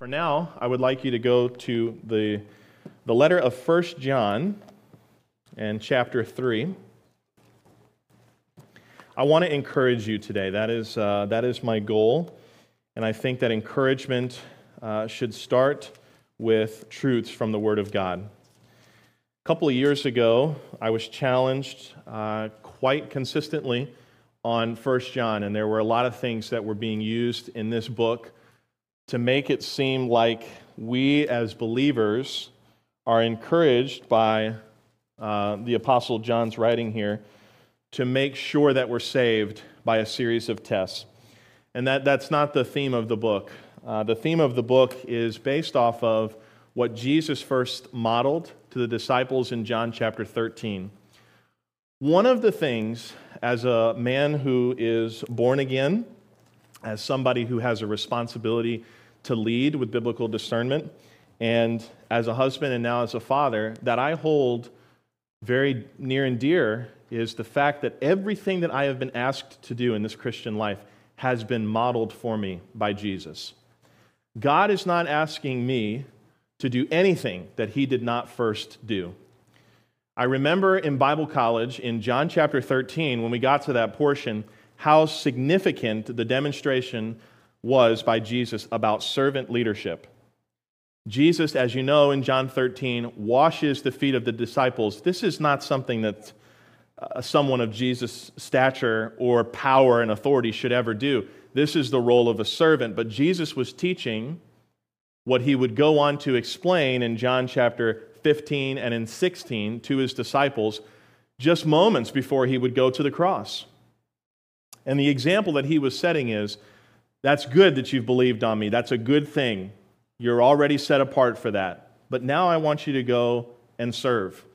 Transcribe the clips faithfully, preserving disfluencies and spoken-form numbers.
For now, I would like you to go to the, the letter of First John and chapter three. I want to encourage you today. That is, uh, that is my goal, and I think that encouragement uh, should start with truths from the Word of God. A couple of years ago, I was challenged uh, quite consistently on First John, and there were a lot of things that were being used in this book to make it seem like we as believers are encouraged by uh, the Apostle John's writing here to make sure that we're saved by a series of tests. And that, that's not the theme of the book. Uh, the theme of the book is based off of what Jesus first modeled to the disciples in John chapter thirteen. One of the things, as a man who is born again, as somebody who has a responsibility to lead with biblical discernment, and as a husband and now as a father, that I hold very near and dear is the fact that everything that I have been asked to do in this Christian life has been modeled for me by Jesus. God is not asking me to do anything that He did not first do. I remember in Bible college, in John chapter thirteen, when we got to that portion, how significant the demonstration was by Jesus about servant leadership. Jesus, as you know, in John thirteen, washes the feet of the disciples. This is not something that uh, someone of Jesus' stature or power and authority should ever do. This is the role of a servant. But Jesus was teaching what He would go on to explain in John chapter fifteen and in sixteen to His disciples just moments before He would go to the cross. And the example that He was setting is, that's good that you've believed on me. That's a good thing. You're already set apart for that. But now I want you to go and serve.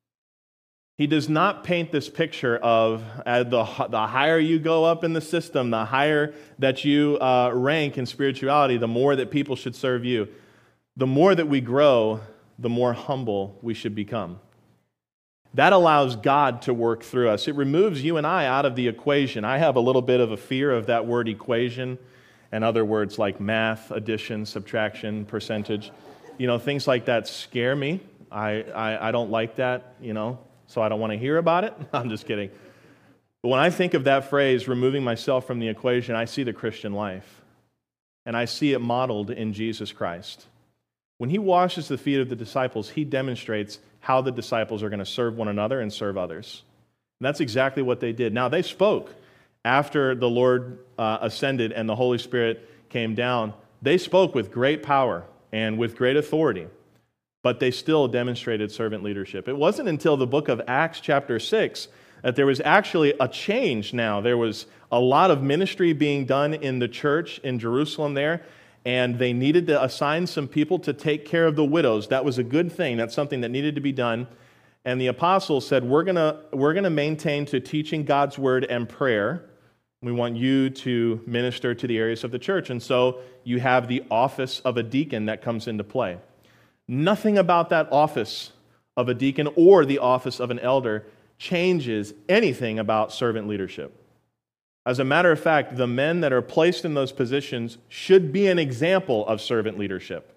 He does not paint this picture of uh, the, the higher you go up in the system, the higher that you uh, rank in spirituality, the more that people should serve you. The more that we grow, the more humble we should become. That allows God to work through us. It removes you and I out of the equation. I have a little bit of a fear of that word equation and other words like math, addition, subtraction, percentage. You know, things like that scare me. I, I, I don't like that, you know, so I don't want to hear about it. I'm just kidding. But when I think of that phrase, removing myself from the equation, I see the Christian life. And I see it modeled in Jesus Christ. When He washes the feet of the disciples, He demonstrates how the disciples are going to serve one another and serve others. And that's exactly what they did. Now, they spoke after the Lord uh, ascended and the Holy Spirit came down. They spoke with great power and with great authority, but they still demonstrated servant leadership. It wasn't until the book of Acts chapter six that there was actually a change now. There was a lot of ministry being done in the church in Jerusalem there, and they needed to assign some people to take care of the widows. That was a good thing. That's something that needed to be done. And the apostles said, we're going to we're going to maintain to teaching God's word and prayer. We want you to minister to the areas of the church. And so you have the office of a deacon that comes into play. Nothing about that office of a deacon or the office of an elder changes anything about servant leadership. As a matter of fact, the men that are placed in those positions should be an example of servant leadership.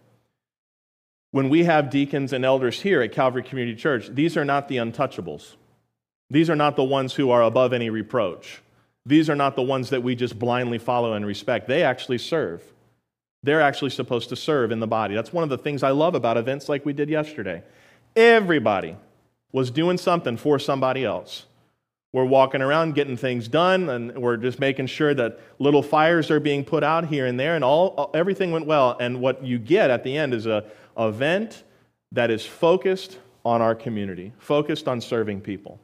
When we have deacons and elders here at Calvary Community Church, these are not the untouchables. These are not the ones who are above any reproach. These are not the ones that we just blindly follow and respect. They actually serve. They're actually supposed to serve in the body. That's one of the things I love about events like we did yesterday. Everybody was doing something for somebody else. We're walking around getting things done, and we're just making sure that little fires are being put out here and there, and all everything went well. And what you get at the end is a event that is focused on our community, focused on serving people.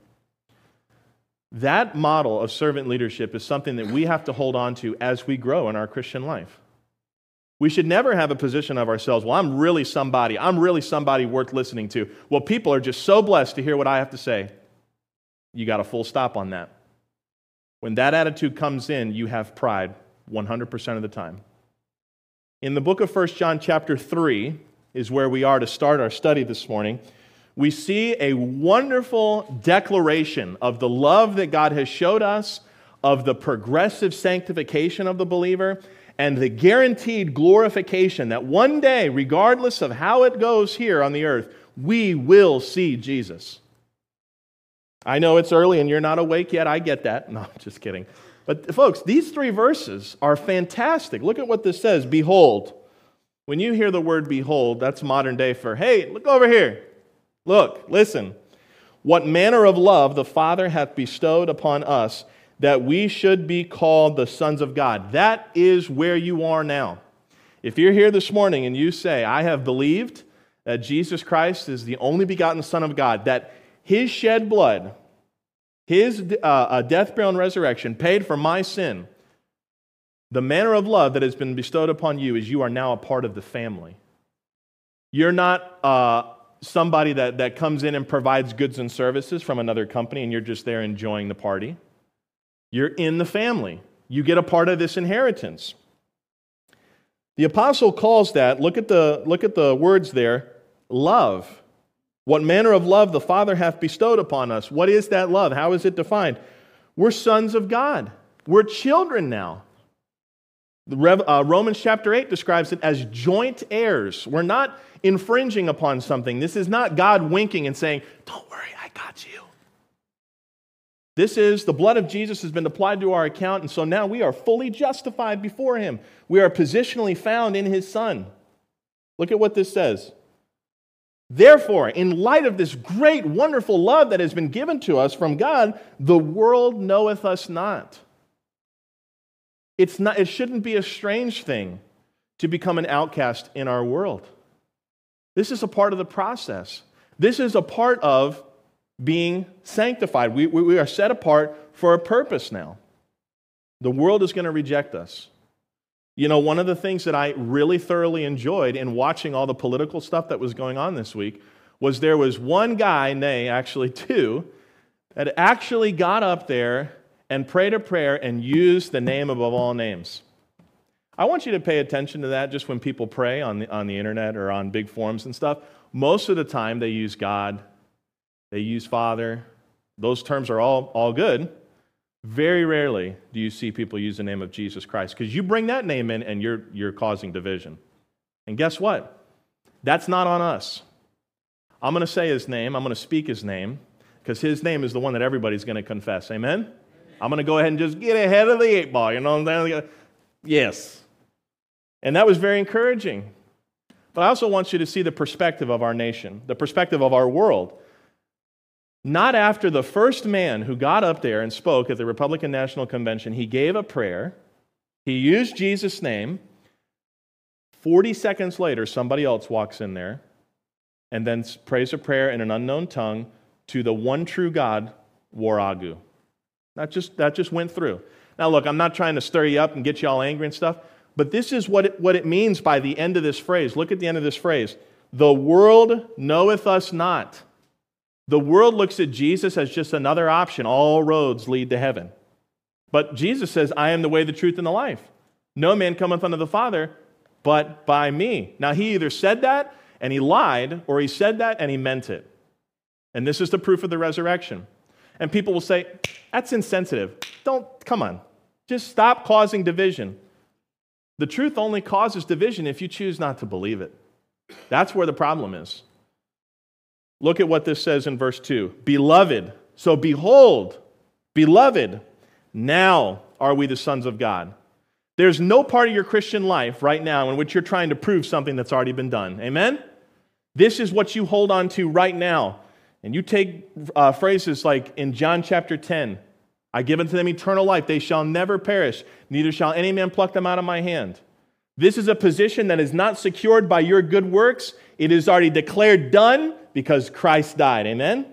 That model of servant leadership is something that we have to hold on to as we grow in our Christian life. We should never have a position of ourselves, well, I'm really somebody. I'm really somebody worth listening to. Well, people are just so blessed to hear what I have to say. You got a full stop on that. When that attitude comes in, you have pride one hundred percent of the time. In the book of First John chapter three is where we are to start our study this morning. We see a wonderful declaration of the love that God has showed us, of the progressive sanctification of the believer, and the guaranteed glorification that one day, regardless of how it goes here on the earth, we will see Jesus. I know it's early and you're not awake yet. I get that. No, I'm just kidding. But folks, these three verses are fantastic. Look at what this says. Behold. When you hear the word behold, that's modern day for, hey, look over here. Look, listen. What manner of love the Father hath bestowed upon us, that we should be called the sons of God. That is where you are now. If you're here this morning and you say, I have believed that Jesus Christ is the only begotten Son of God, that His shed blood, His uh, death, burial, and resurrection paid for my sin, the manner of love that has been bestowed upon you is you are now a part of the family. You're not uh, somebody that, that comes in and provides goods and services from another company and you're just there enjoying the party. You're in the family. You get a part of this inheritance. The apostle calls that, look at the, look at the words there, love. What manner of love the Father hath bestowed upon us. What is that love? How is it defined? We're sons of God. We're children now. The Rev, uh, Romans chapter eight describes it as joint heirs. We're not infringing upon something. This is not God winking and saying, don't worry, I got you. This is the blood of Jesus has been applied to our account, and so now we are fully justified before Him. We are positionally found in His Son. Look at what this says. Therefore, in light of this great, wonderful love that has been given to us from God, the world knoweth us not. It's not. It shouldn't be a strange thing to become an outcast in our world. This is a part of the process. This is a part of being sanctified. We, we, we are set apart for a purpose now. The world is going to reject us. You know, one of the things that I really thoroughly enjoyed in watching all the political stuff that was going on this week was there was one guy, nay, actually two, that actually got up there and prayed a prayer and used the name above all names. I want you to pay attention to that just when people pray on the, on the internet or on big forums and stuff. Most of the time they use God, they use Father. Those terms are all, all good. Very rarely do you see people use the name of Jesus Christ, because you bring that name in and you're, you're causing division. And guess what? That's not on us. I'm going to say His name. I'm going to speak His name, because His name is the one that everybody's going to confess. Amen? I'm going to go ahead and just get ahead of the eight ball. You know what I'm saying? Yes. And that was very encouraging. But I also want you to see the perspective of our nation, the perspective of our world. Not after the first man who got up there and spoke at the Republican National Convention, he gave a prayer, he used Jesus' name. forty seconds later, somebody else walks in there and then prays a prayer in an unknown tongue to the one true God, Waragu. That just, that just went through. Now look, I'm not trying to stir you up and get you all angry and stuff, but this is what it, what it means by the end of this phrase. Look at the end of this phrase. The world knoweth us not. The world looks at Jesus as just another option. All roads lead to heaven. But Jesus says, I am the way, the truth, and the life. No man cometh unto the Father but by me. Now, he either said that and he lied, or he said that and he meant it. And this is the proof of the resurrection. And people will say, that's insensitive. Don't, come on. Just stop causing division. The truth only causes division if you choose not to believe it. That's where the problem is. Look at what this says in verse two. Beloved, so behold, beloved, now are we the sons of God. There's no part of your Christian life right now in which you're trying to prove something that's already been done. Amen? This is what you hold on to right now. And you take uh, phrases like in John chapter ten, I give unto them eternal life. They shall never perish, neither shall any man pluck them out of my hand. This is a position that is not secured by your good works. It is already declared done because Christ died. Amen?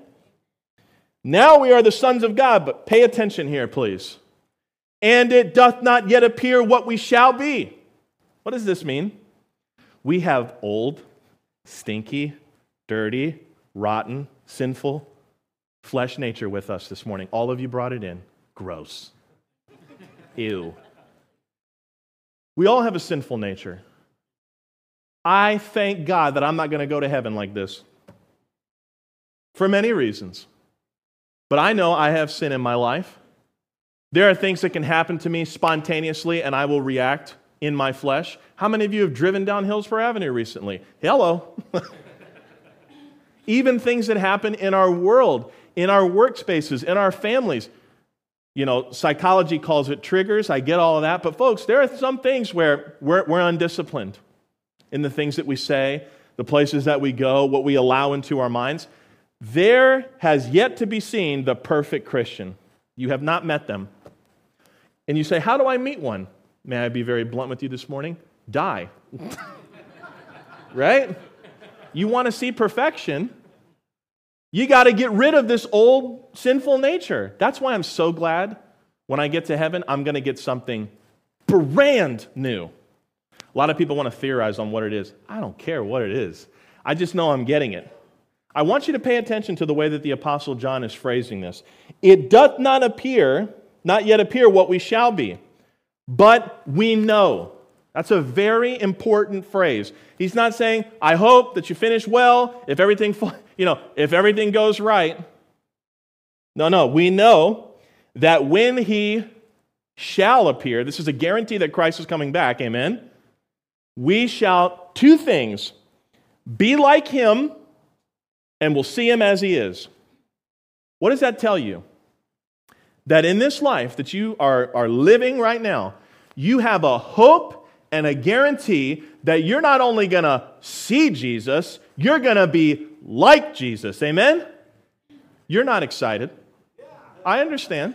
Now we are the sons of God, but pay attention here, please. And it doth not yet appear what we shall be. What does this mean? We have old, stinky, dirty, rotten, sinful flesh nature with us this morning. All of you brought it in. Gross. Ew. We all have a sinful nature. I thank God that I'm not going to go to heaven like this. For many reasons. But I know I have sin in my life. There are things that can happen to me spontaneously and I will react in my flesh. How many of you have driven down Hillsborough Avenue recently? Hello. Even things that happen in our world, in our workspaces, in our families. You know, psychology calls it triggers. I get all of that. But folks, there are some things where we're, we're undisciplined in the things that we say, the places that we go, what we allow into our minds. There has yet to be seen the perfect Christian. You have not met them. And you say, how do I meet one? May I be very blunt with you this morning? Die. Right? You want to see perfection, you got to get rid of this old sinful nature. That's why I'm so glad when I get to heaven, I'm going to get something brand new. A lot of people want to theorize on what it is. I don't care what it is. I just know I'm getting it. I want you to pay attention to the way that the Apostle John is phrasing this. It doth not appear, not yet appear what we shall be, but we know. That's a very important phrase. He's not saying, I hope that you finish well, if everything, you know, if everything goes right. No, no, we know that when he shall appear, this is a guarantee that Christ is coming back, amen? We shall, two things, be like him, and we'll see him as he is. What does that tell you? That in this life that you are, are living right now, you have a hope and a guarantee that you're not only going to see Jesus, you're going to be like Jesus. Amen? You're not excited. I understand.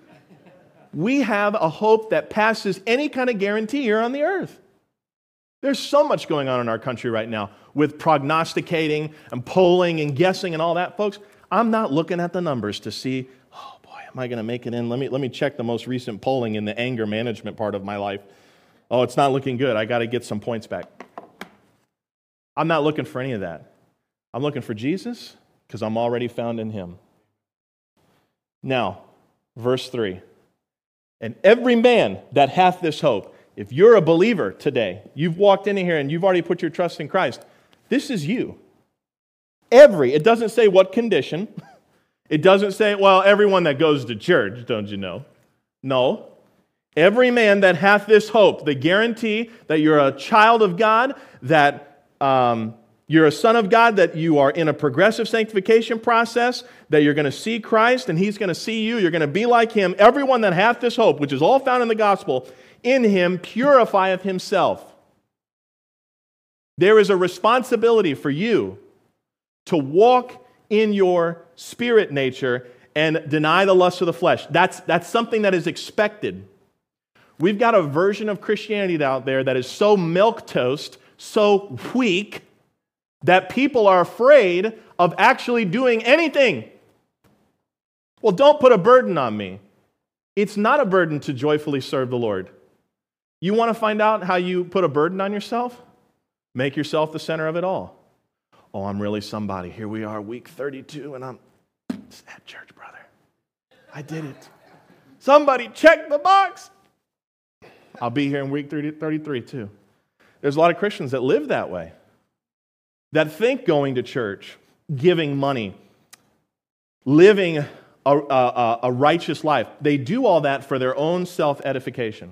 We have a hope that passes any kind of guarantee here on the earth. There's so much going on in our country right now with prognosticating and polling and guessing and all that, folks. I'm not looking at the numbers to see, oh boy, am I going to make it in? Let me, let me check the most recent polling in the anger management part of my life. Oh, it's not looking good. I got to get some points back. I'm not looking for any of that. I'm looking for Jesus because I'm already found in him. Now, verse three. And every man that hath this hope, if you're a believer today, you've walked in here and you've already put your trust in Christ, this is you. Every, it doesn't say what condition. It doesn't say, well, everyone that goes to church, don't you know? No. Every man that hath this hope, the guarantee that you're a child of God, that um, you're a son of God, that you are in a progressive sanctification process, that you're going to see Christ and he's going to see you, you're going to be like him. Everyone that hath this hope, which is all found in the gospel, in him purifieth himself. There is a responsibility for you to walk in your spirit nature and deny the lust of the flesh. That's, that's something that is expected. We've got a version of Christianity out there that is so milquetoast, so weak, that people are afraid of actually doing anything. Well, don't put a burden on me. It's not a burden to joyfully serve the Lord. You want to find out how you put a burden on yourself? Make yourself the center of it all. Oh, I'm really somebody. Here we are, week thirty-two, and I'm at church, brother. I did it. Somebody check the box. I'll be here in week thirty-three too. There's a lot of Christians that live that way, that think going to church, giving money, living a, a, a righteous life, they do all that for their own self-edification.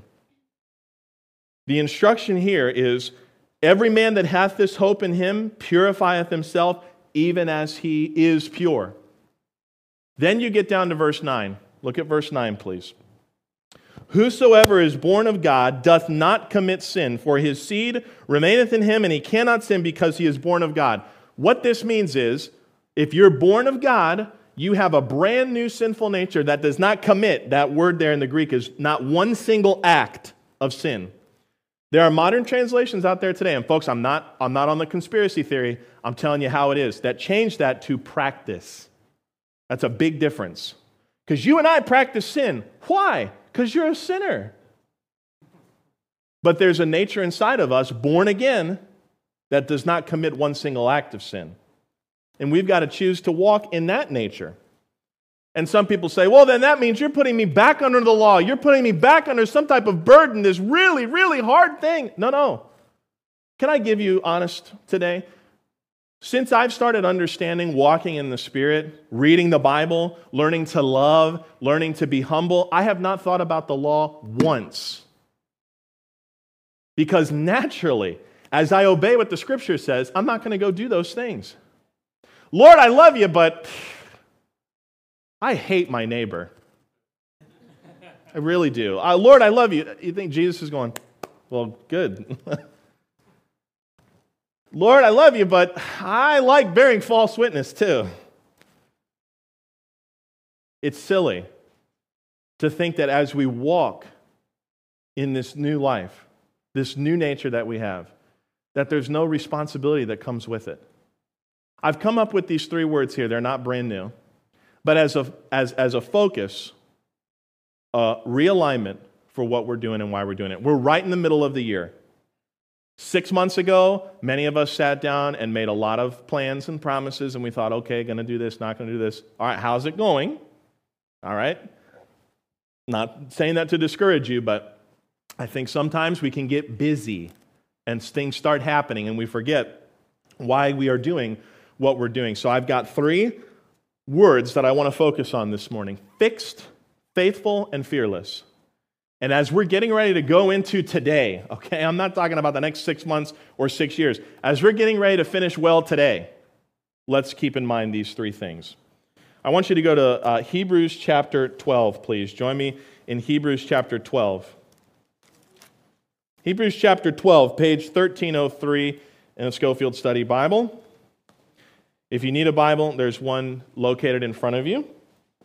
The instruction here is, every man that hath this hope in him purifieth himself, even as he is pure. Then you get down to verse nine. Look at verse nine, please. Whosoever is born of God doth not commit sin, for his seed remaineth in him, and he cannot sin because he is born of God. What this means is, if you're born of God, you have a brand new sinful nature that does not commit. That word there in the Greek is not one single act of sin. There are modern translations out there today, and folks, I'm not, I'm not on the conspiracy theory. I'm telling you how it is, that change that to practice. That's a big difference. Because you and I practice sin. Why? Because you're a sinner. But there's a nature inside of us, born again, that does not commit one single act of sin. And we've got to choose to walk in that nature. And some people say, well, then that means you're putting me back under the law. You're putting me back under some type of burden, this really, really hard thing. No, no. Can I give you honest today? Since I've started understanding walking in the Spirit, reading the Bible, learning to love, learning to be humble, I have not thought about the law once. Because naturally, as I obey what the Scripture says, I'm not going to go do those things. Lord, I love you, but I hate my neighbor. I really do. Uh, Lord, I love you. You think Jesus is going, well, good. Lord, I love you, but I like bearing false witness too. It's silly to think that as we walk in this new life, this new nature that we have, that there's no responsibility that comes with it. I've come up with these three words here. They're not brand new. But as a, as, as a focus, a realignment for what we're doing and why we're doing it. We're right in the middle of the year. Six months ago, many of us sat down and made a lot of plans and promises, and we thought, okay, going to do this, not going to do this. All right, how's it going? All right. Not saying that to discourage you, but I think sometimes we can get busy and things start happening and we forget why we are doing what we're doing. So I've got three words that I want to focus on this morning: fixed, faithful, and fearless. And as we're getting ready to go into today, okay, I'm not talking about the next six months or six years. As we're getting ready to finish well today, let's keep in mind these three things. I want you to go to uh, Hebrews chapter twelve, please. Join me in Hebrews chapter twelve. Hebrews chapter twelve, page thirteen oh three in the Schofield Study Bible. If you need a Bible, there's one located in front of you.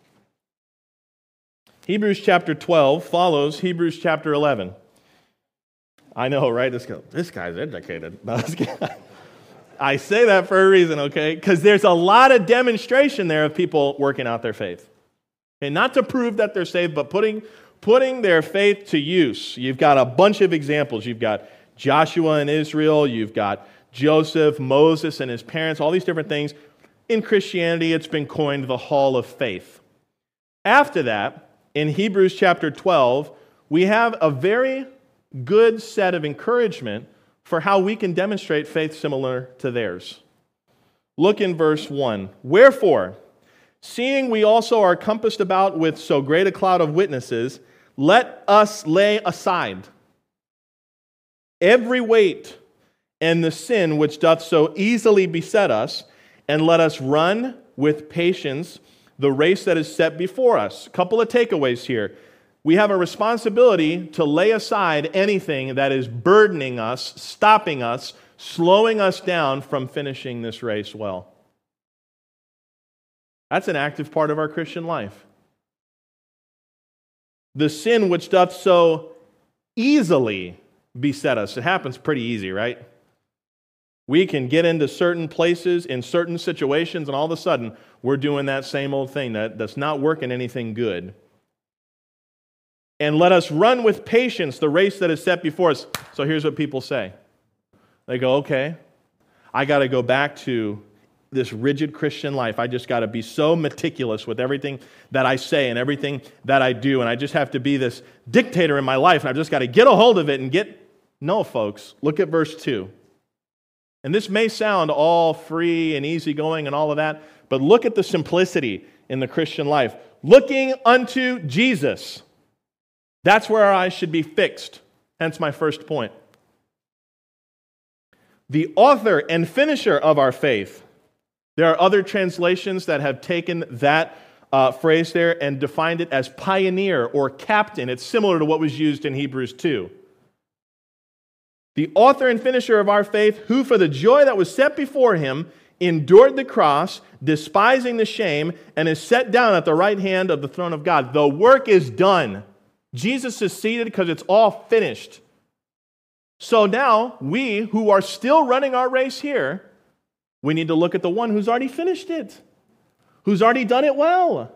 Hebrews chapter twelve follows Hebrews chapter eleven. I know, right? This, guy, this guy's educated. I say that for a reason, okay? Because there's a lot of demonstration there of people working out their faith. Okay, not to prove that they're saved, but putting, putting their faith to use. You've got a bunch of examples. You've got Joshua and Israel. You've got Joseph, Moses and his parents, all these different things. In Christianity, it's been coined the Hall of Faith. After that, in Hebrews chapter twelve, we have a very good set of encouragement for how we can demonstrate faith similar to theirs. Look in verse one. Wherefore, seeing we also are compassed about with so great a cloud of witnesses, let us lay aside every weight and the sin which doth so easily beset us, and let us run with patience the race that is set before us. A couple of takeaways here. We have a responsibility to lay aside anything that is burdening us, stopping us, slowing us down from finishing this race well. That's an active part of our Christian life. The sin which doth so easily beset us. It happens pretty easy, right? We can get into certain places in certain situations, and all of a sudden, we're doing that same old thing that, that's not working anything good. And let us run with patience the race that is set before us. So here's what people say. They go, okay, I got to go back to this rigid Christian life. I just got to be so meticulous with everything that I say and everything that I do, and I just have to be this dictator in my life, and I've just got to get a hold of it and get... No, folks, look at verse two. And this may sound all free and easygoing and all of that, but look at the simplicity in the Christian life. Looking unto Jesus. That's where our eyes should be fixed. Hence my first point. The author and finisher of our faith. There are other translations that have taken that uh, phrase there and defined it as pioneer or captain. It's similar to what was used in Hebrews two. The author and finisher of our faith, who for the joy that was set before him endured the cross, despising the shame, and is set down at the right hand of the throne of God. The work is done. Jesus is seated because it's all finished. So now, we who are still running our race here, we need to look at the one who's already finished it, who's already done it well.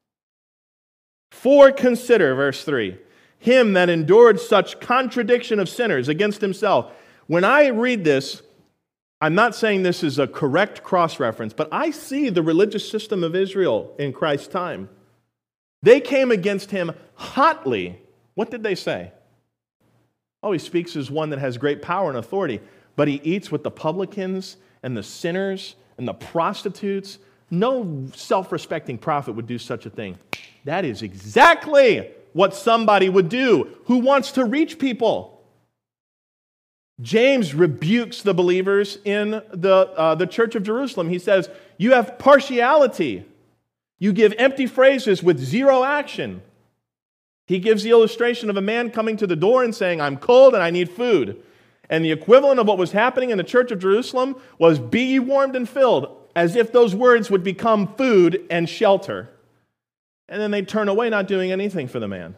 For consider, verse three, him that endured such contradiction of sinners against himself. When I read this, I'm not saying this is a correct cross-reference, but I see the religious system of Israel in Christ's time. They came against him hotly. What did they say? Oh, he speaks as one that has great power and authority, but he eats with the publicans and the sinners and the prostitutes. No self-respecting prophet would do such a thing. That is exactly what somebody would do who wants to reach people. James rebukes the believers in the, uh, the church of Jerusalem. He says, you have partiality. You give empty phrases with zero action. He gives the illustration of a man coming to the door and saying, I'm cold and I need food. And the equivalent of what was happening in the church of Jerusalem was, be ye warmed and filled, as if those words would become food and shelter. And then they turn away, not doing anything for the man.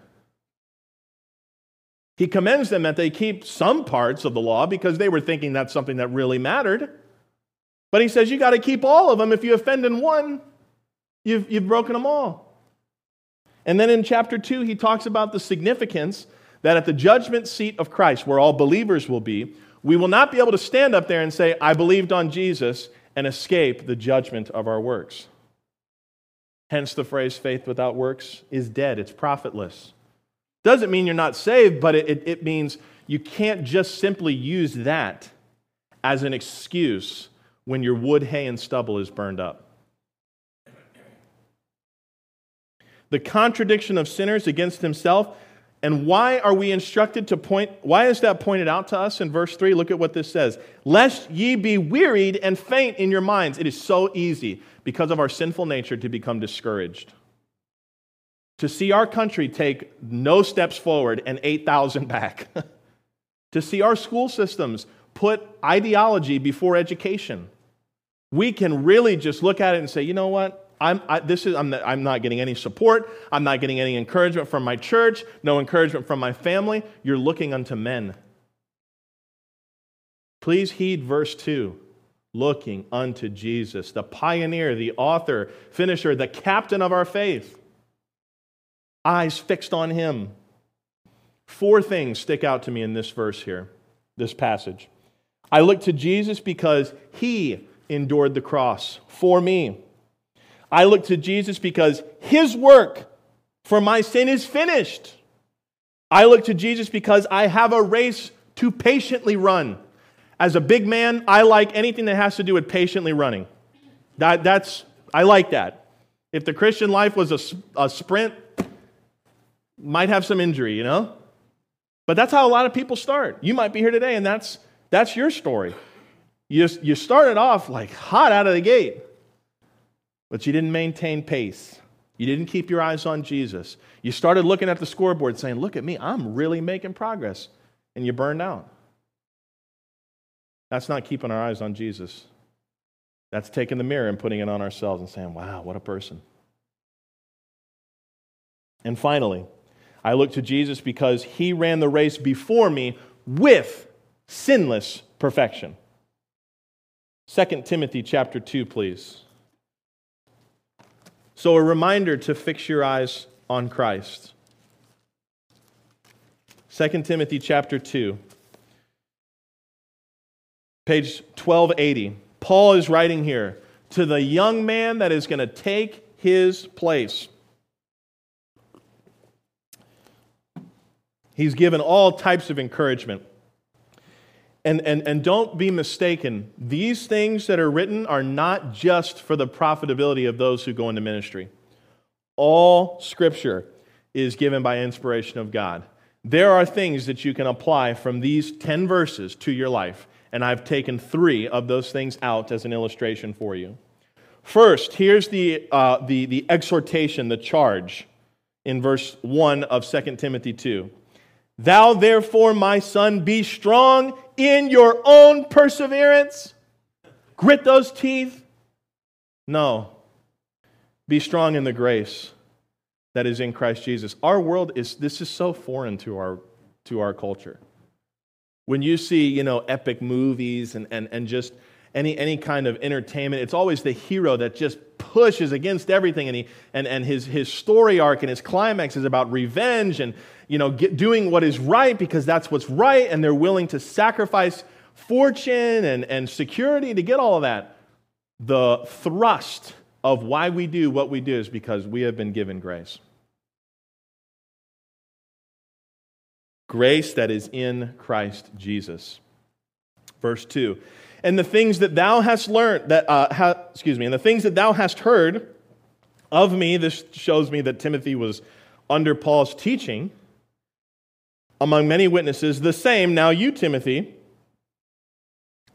He commends them that they keep some parts of the law because they were thinking that's something that really mattered. But he says you got to keep all of them. If you offend in one, you've, you've broken them all. And then in chapter two, he talks about the significance that at the judgment seat of Christ, where all believers will be, we will not be able to stand up there and say, I believed on Jesus, and escape the judgment of our works. Hence the phrase, faith without works is dead. It's profitless. Doesn't mean you're not saved, but it, it, it means you can't just simply use that as an excuse when your wood, hay, and stubble is burned up. The contradiction of sinners against himself. And why are we instructed to point, why is that pointed out to us in verse three? Look at what this says. Lest ye be wearied and faint in your minds. It is so easy, because of our sinful nature, to become discouraged. To see our country take no steps forward and eight thousand back. To see our school systems put ideology before education. We can really just look at it and say, you know what? I'm, I, this is, I'm, I'm not getting any support. I'm not getting any encouragement from my church. No encouragement from my family. You're looking unto men. Please heed verse two. Looking unto Jesus, the pioneer, the author, finisher, the captain of our faith. Eyes fixed on him. Four things stick out to me in this verse here, this passage. I look to Jesus because he endured the cross for me. I look to Jesus because his work for my sin is finished. I look to Jesus because I have a race to patiently run. As a big man, I like anything that has to do with patiently running. That, that's, I like that. If the Christian life was a, a sprint, might have some injury, you know? But that's how a lot of people start. You might be here today and that's, that's your story. You, you started off like hot out of the gate. But you didn't maintain pace. You didn't keep your eyes on Jesus. You started looking at the scoreboard saying, look at me, I'm really making progress. And you burned out. That's not keeping our eyes on Jesus. That's taking the mirror and putting it on ourselves and saying, wow, what a person. And finally, I look to Jesus because he ran the race before me with sinless perfection. Second Timothy chapter two, please. So a reminder to fix your eyes on Christ. Second Timothy chapter two, page twelve eighty. Paul is writing here to the young man that is going to take his place. He's given all types of encouragement. And, and, and don't be mistaken, these things that are written are not just for the profitability of those who go into ministry. All Scripture is given by inspiration of God. There are things that you can apply from these ten verses to your life, and I've taken three of those things out as an illustration for you. First, here's the, uh, the, the exhortation, the charge in verse one of Second Timothy two. Thou therefore, my son, be strong in your own perseverance. Grit those teeth. No. Be strong in the grace that is in Christ Jesus. Our world is, this is so foreign to our, to our culture. When you see, you know, epic movies and, and, and just any, any kind of entertainment, it's always the hero that just pushes against everything, and he and, and his, his story arc and his climax is about revenge and, you know, get, doing what is right because that's what's right, and they're willing to sacrifice fortune and, and security to get all of that. The thrust of why we do what we do is because we have been given grace. Grace that is in Christ Jesus. Verse two. And the things that thou hast learned, that uh, ha, excuse me, and the things that thou hast heard of me, this shows me that Timothy was under Paul's teaching, among many witnesses, the same, now you, Timothy,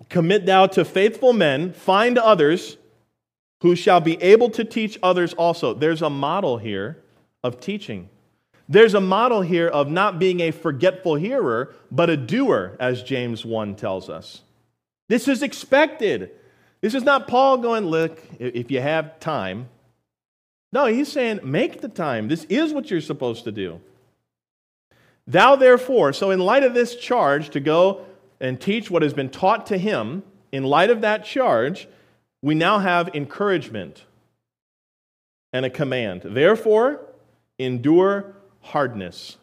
Commit thou to faithful men, find others who shall be able to teach others also. There's a model here of teaching. There's a model here of not being a forgetful hearer, but a doer, as James one tells us. This is expected. This is not Paul going, look, if you have time. No, he's saying, make the time. This is what you're supposed to do. Thou therefore, so in light of this charge to go and teach what has been taught to him, in light of that charge, we now have encouragement and a command. Therefore, endure hardness.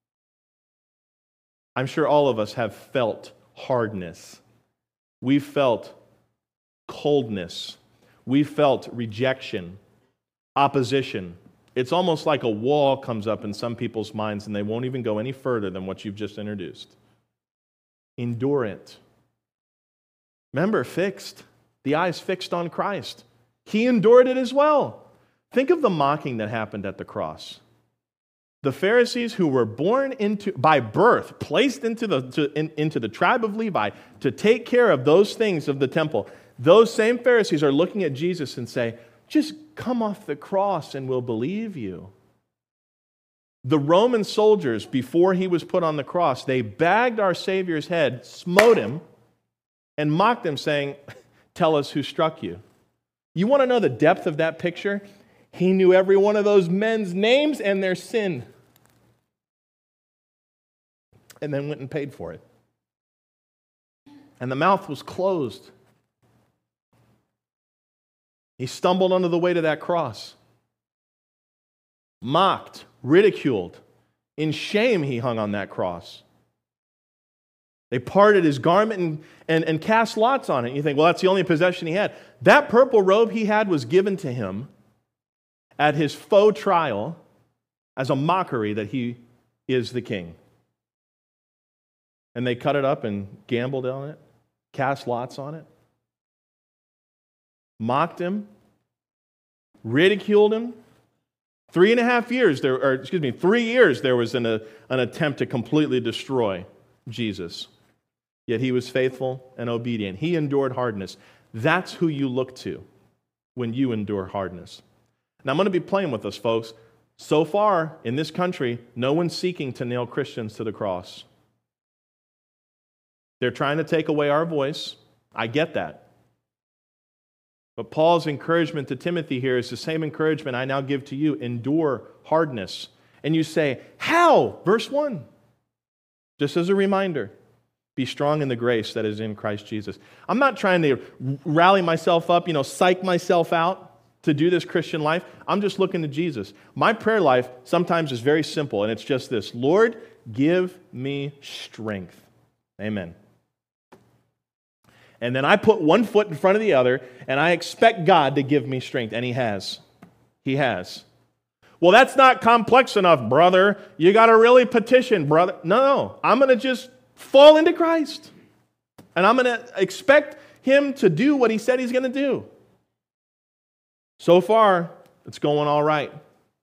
I'm sure all of us have felt hardness. We've felt coldness. We've felt rejection, opposition. It's almost like a wall comes up in some people's minds and they won't even go any further than what you've just introduced. Endure it. Remember, fixed. The eyes fixed on Christ. He endured it as well. Think of the mocking that happened at the cross. The Pharisees who were born into by birth, placed into the, to, in, into the tribe of Levi to take care of those things of the temple, those same Pharisees are looking at Jesus and say, just come off the cross and we'll believe you. The Roman soldiers, before he was put on the cross, they bagged our Savior's head, smote him, and mocked him, saying, tell us who struck you. You want to know the depth of that picture? He knew every one of those men's names and their sin. And then went and paid for it. And the mouth was closed. He stumbled under the weight of that cross. Mocked, ridiculed. In shame he hung on that cross. They parted his garment and, and, and cast lots on it. You think, well, that's the only possession he had. That purple robe he had was given to him at his faux trial as a mockery that he is the king. And they cut it up and gambled on it, cast lots on it, mocked him, ridiculed him. Three and a half years, there, or excuse me, three years there was an, a, an attempt to completely destroy Jesus. Yet he was faithful and obedient. He endured hardness. That's who you look to when you endure hardness. Now, I'm going to be playing with us, folks. So far, in this country, no one's seeking to nail Christians to the cross. They're trying to take away our voice. I get that. But Paul's encouragement to Timothy here is the same encouragement I now give to you. Endure hardness. And you say, how? Verse one. Just as a reminder, be strong in the grace that is in Christ Jesus. I'm not trying to rally myself up, you know, psych myself out to do this Christian life. I'm just looking to Jesus. My prayer life sometimes is very simple, and it's just this: Lord, give me strength. Amen. And then I put one foot in front of the other, and I expect God to give me strength. And He has. He has. Well, that's not complex enough, brother. You got to really petition, brother. No, no. I'm going to just fall into Christ. And I'm going to expect Him to do what He said He's going to do. So far, it's going all right.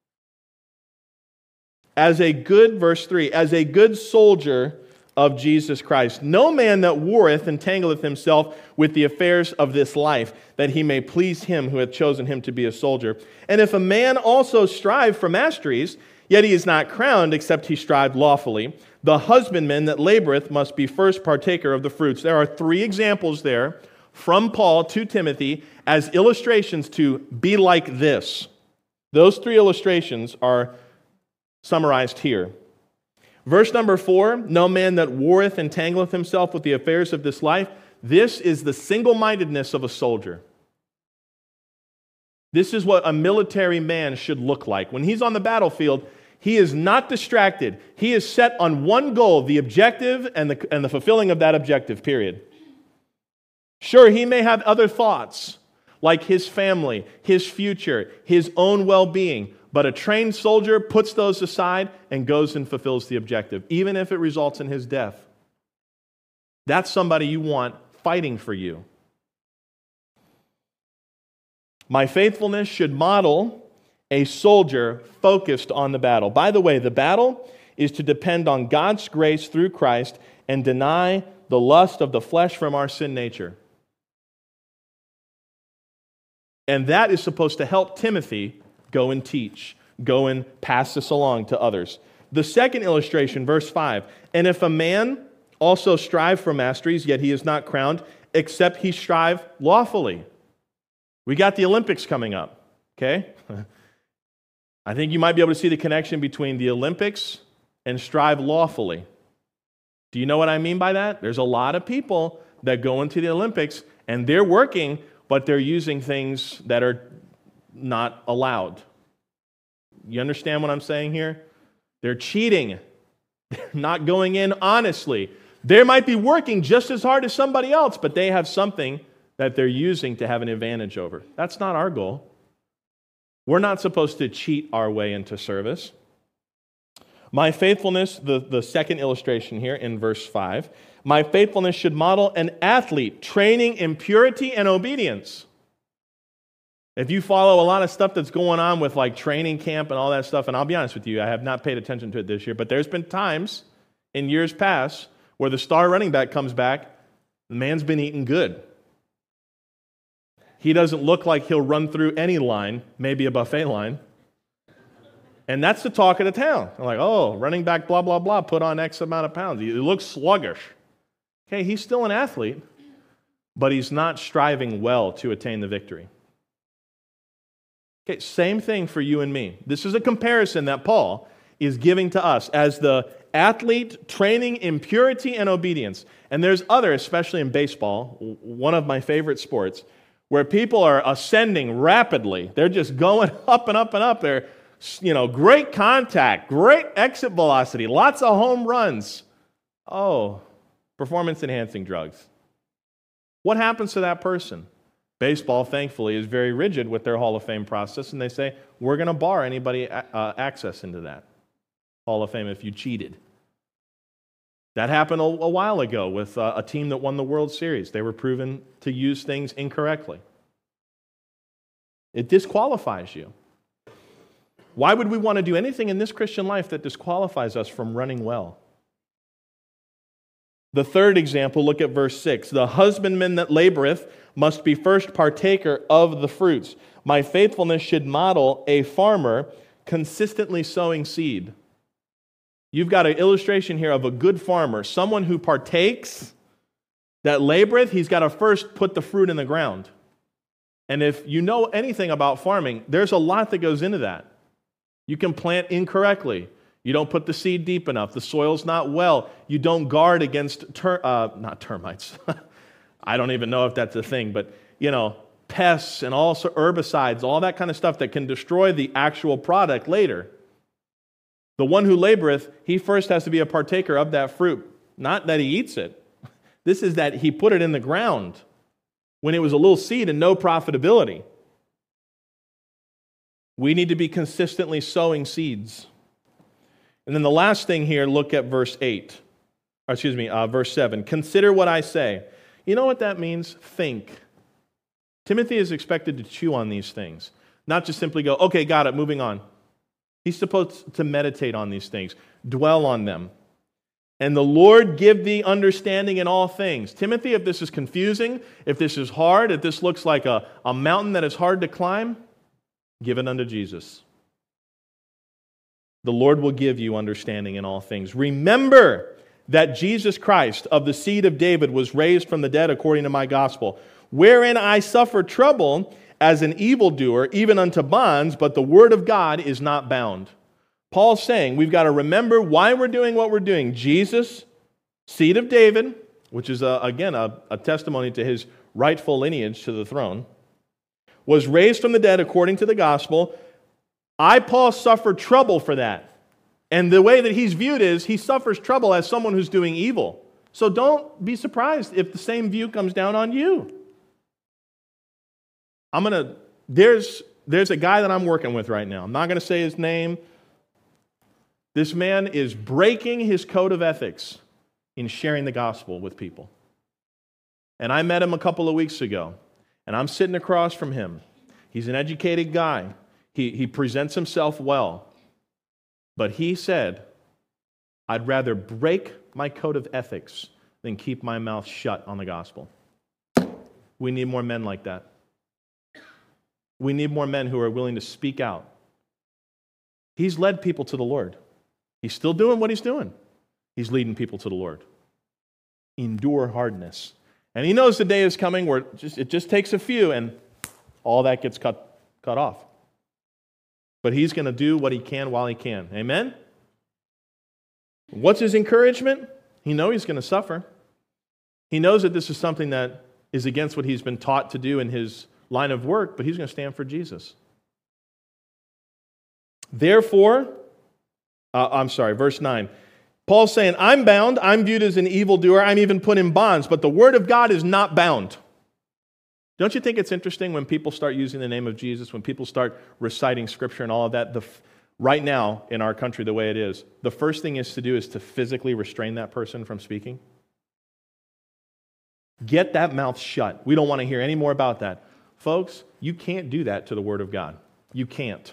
As a good, verse three, as a good soldier of Jesus Christ, no man that warreth entangleth himself with the affairs of this life, that he may please him who hath chosen him to be a soldier. And if a man also strive for masteries, yet he is not crowned, except he strive lawfully, the husbandman that laboreth must be first partaker of the fruits. There are three examples there from Paul to Timothy as illustrations to be like this. Those three illustrations are summarized here. Verse number four, no man that warreth entangleth himself with the affairs of this life. This is the single-mindedness of a soldier. This is what a military man should look like. When he's on the battlefield, he is not distracted. He is set on one goal, the objective and the, and the fulfilling of that objective, period. Sure, he may have other thoughts, like his family, his future, his own well-being, but a trained soldier puts those aside and goes and fulfills the objective, even if it results in his death. That's somebody you want fighting for you. My faithfulness should model a soldier focused on the battle. By the way, the battle is to depend on God's grace through Christ and deny the lust of the flesh from our sin nature. And that is supposed to help Timothy go and teach, go and pass this along to others. The second illustration, verse five, and if a man also strive for masteries, yet he is not crowned, except he strive lawfully. We got the Olympics coming up, okay? I think you might be able to see the connection between the Olympics and strive lawfully. Do you know what I mean by that? There's a lot of people that go into the Olympics and they're working, but they're using things that are not allowed. You understand what I'm saying here? They're cheating. They're not going in honestly. They might be working just as hard as somebody else, but they have something that they're using to have an advantage over. That's not our goal. We're not supposed to cheat our way into service. My faithfulness, the, the second illustration here in verse five, my faithfulness should model an athlete training in purity and obedience. If you follow a lot of stuff that's going on with like training camp and all that stuff, and I'll be honest with you, I have not paid attention to it this year, but there's been times in years past where the star running back comes back, the man's been eating good. He doesn't look like he'll run through any line, maybe a buffet line. And that's the talk of the town. They're like, oh, running back, blah, blah, blah, put on X amount of pounds. He looks sluggish. Okay, he's still an athlete, but he's not striving well to attain the victory. Okay, same thing for you and me. This is a comparison that Paul is giving to us as the athlete training in purity and obedience. And there's other, especially in baseball, one of my favorite sports, where people are ascending rapidly. They're just going up and up and up. They're, you know, great contact, great exit velocity, lots of home runs. Oh, performance-enhancing drugs. What happens to that person? Baseball, thankfully, is very rigid with their Hall of Fame process, and they say, we're going to bar anybody uh, access into that Hall of Fame if you cheated. That happened a, a while ago with uh, a team that won the World Series. They were proven to use things incorrectly. It disqualifies you. Why would we want to do anything in this Christian life that disqualifies us from running well? The third example, look at verse six. The husbandman that laboreth must be first partaker of the fruits. My faithfulness should model a farmer consistently sowing seed. You've got an illustration here of a good farmer, someone who partakes, that laboreth, he's got to first put the fruit in the ground. And if you know anything about farming, there's a lot that goes into that. You can plant incorrectly. You don't put the seed deep enough. The soil's not well. You don't guard against, ter- uh, not termites. I don't even know if that's a thing, but, you know, pests and also herbicides, all that kind of stuff that can destroy the actual product later. The one who laboreth, he first has to be a partaker of that fruit. Not that he eats it. This is that he put it in the ground when it was a little seed and no profitability. We need to be consistently sowing seeds. And then the last thing here, look at verse eight. Or excuse me, uh, verse seven. Consider what I say. You know what that means? Think. Timothy is expected to chew on these things. Not just simply go, okay, got it, moving on. He's supposed to meditate on these things, dwell on them. And the Lord give thee understanding in all things. Timothy, if this is confusing, if this is hard, if this looks like a, a mountain that is hard to climb, give it unto Jesus. The Lord will give you understanding in all things. Remember that Jesus Christ of the seed of David was raised from the dead according to my gospel, wherein I suffer trouble as an evildoer, even unto bonds, but the word of God is not bound. Paul's saying we've got to remember why we're doing what we're doing. Jesus, seed of David, which is, a, again, a, a testimony to his rightful lineage to the throne, was raised from the dead according to the gospel. I, Paul, suffered trouble for that. And the way that he's viewed is he suffers trouble as someone who's doing evil. So don't be surprised if the same view comes down on you. I'm going to, there's, there's a guy that I'm working with right now. I'm not going to say his name. This man is breaking his code of ethics in sharing the gospel with people. And I met him a couple of weeks ago, and I'm sitting across from him. He's an educated guy. He, he presents himself well. But he said, I'd rather break my code of ethics than keep my mouth shut on the gospel. We need more men like that. We need more men who are willing to speak out. He's led people to the Lord. He's still doing what he's doing. He's leading people to the Lord. Endure hardness. And he knows the day is coming where it just, it just takes a few and all that gets cut, cut off. But he's going to do what he can while he can. Amen? What's his encouragement? He knows he's going to suffer. He knows that this is something that is against what he's been taught to do in his line of work, but he's going to stand for Jesus. Therefore, uh, I'm sorry, verse nine. Paul's saying, I'm bound, I'm viewed as an evildoer, I'm even put in bonds, but the word of God is not bound. Don't you think it's interesting when people start using the name of Jesus, when people start reciting Scripture and all of that? The, right now, in our country, the way it is, the first thing is to do is to physically restrain that person from speaking. Get that mouth shut. We don't want to hear any more about that. Folks, you can't do that to the Word of God. You can't.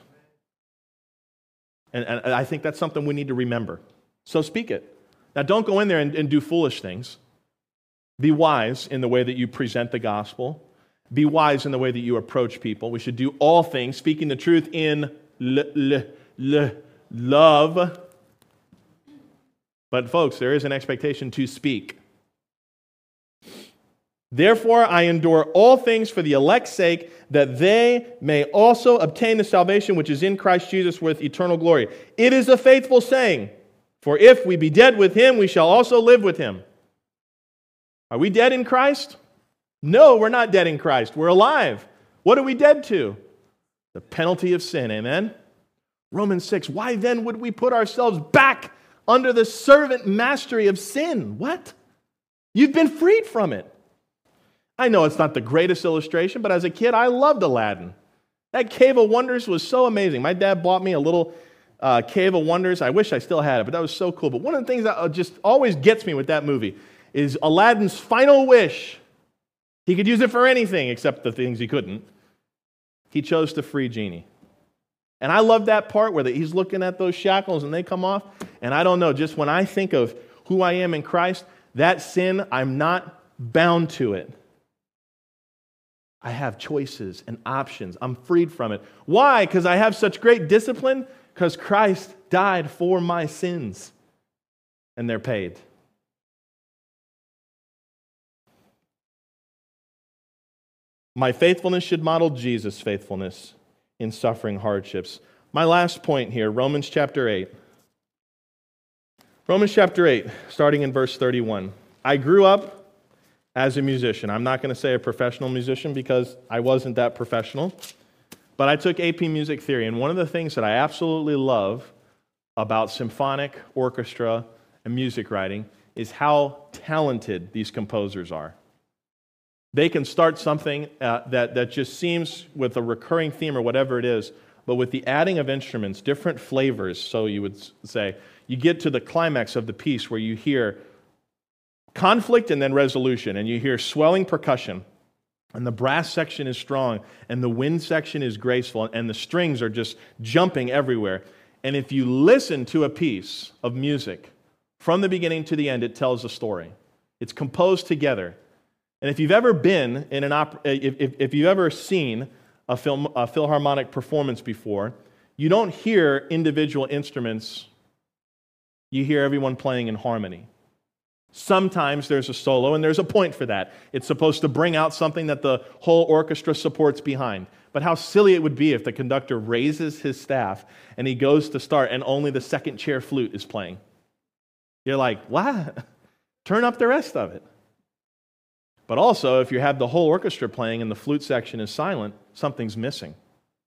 And, and I think that's something we need to remember. So speak it. Now, don't go in there and, and do foolish things. Be wise in the way that you present the gospel. Be wise in the way that you approach people. We should do all things, speaking the truth in l- l- l- love. But folks, there is an expectation to speak. Therefore, I endure all things for the elect's sake, that they may also obtain the salvation which is in Christ Jesus with eternal glory. It is a faithful saying, for if we be dead with him, we shall also live with him. Are we dead in Christ? No, we're not dead in Christ. We're alive. What are we dead to? The penalty of sin, amen? Romans six, why then would we put ourselves back under the servant mastery of sin? What? You've been freed from it. I know it's not the greatest illustration, but as a kid, I loved Aladdin. That Cave of Wonders was so amazing. My dad bought me a little uh, Cave of Wonders. I wish I still had it, but that was so cool. But one of the things that just always gets me with that movie is Aladdin's final wish. He could use it for anything except the things he couldn't. He chose to free Genie. And I love that part where he's looking at those shackles and they come off. And I don't know, just when I think of who I am in Christ, that sin, I'm not bound to it. I have choices and options. I'm freed from it. Why? Because I have such great discipline? Because Christ died for my sins. And they're paid. My faithfulness should model Jesus' faithfulness in suffering hardships. My last point here, Romans chapter eight. Romans chapter eight, starting in verse thirty-one. I grew up as a musician. I'm not going to say a professional musician because I wasn't that professional. But I took A P Music Theory, and one of the things that I absolutely love about symphonic orchestra and music writing is how talented these composers are. They can start something uh, that, that just seems with a recurring theme or whatever it is, but with the adding of instruments, different flavors, so you would say, you get to the climax of the piece where you hear conflict and then resolution, and you hear swelling percussion, and the brass section is strong, and the wind section is graceful, and the strings are just jumping everywhere. And if you listen to a piece of music, from the beginning to the end, it tells a story. It's composed together. And if you've ever been in an opera, if, if, if you've ever seen a, film, a philharmonic performance before, you don't hear individual instruments. You hear everyone playing in harmony. Sometimes there's a solo, and there's a point for that. It's supposed to bring out something that the whole orchestra supports behind. But how silly it would be if the conductor raises his staff and he goes to start and only the second chair flute is playing. You're like, what? Turn up the rest of it. But also, if you have the whole orchestra playing and the flute section is silent, something's missing.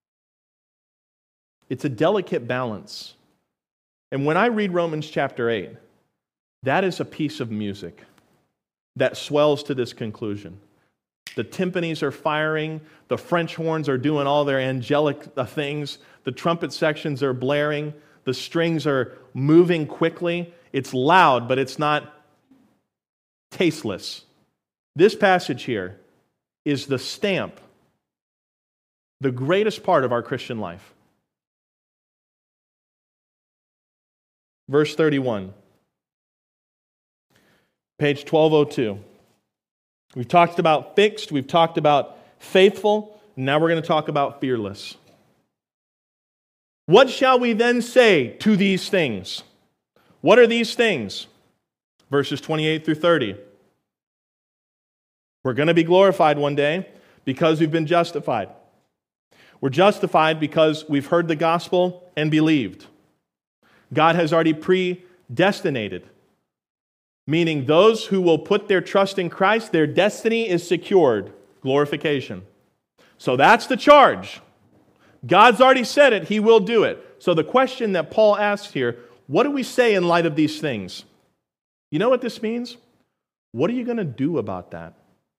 It's a delicate balance. And when I read Romans chapter eight, that is a piece of music that swells to this conclusion. The timpanis are firing, the French horns are doing all their angelic things, the trumpet sections are blaring, the strings are moving quickly. It's loud, but it's not tasteless. This passage here is the stamp, the greatest part of our Christian life. Verse thirty-one. Page twelve oh two. We've talked about fixed, we've talked about faithful, and now we're going to talk about fearless. What shall we then say to these things? What are these things? Verses twenty-eight through thirty. We're going to be glorified one day because we've been justified. We're justified because we've heard the gospel and believed. God has already predestinated, meaning those who will put their trust in Christ, their destiny is secured, glorification. So that's the charge. God's already said it, He will do it. So the question that Paul asks here, what do we say in light of these things? You know what this means? What are you going to do about that?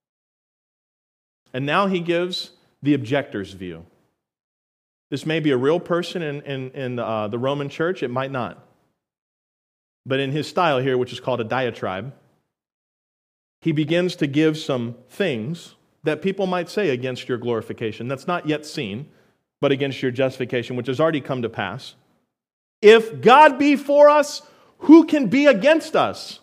And now he gives the objector's view. This may be a real person in, in, in uh, the Roman church, it might not. But in his style here, which is called a diatribe, he begins to give some things that people might say against your glorification. That's not yet seen, but against your justification, which has already come to pass. If God be for us, who can be against us?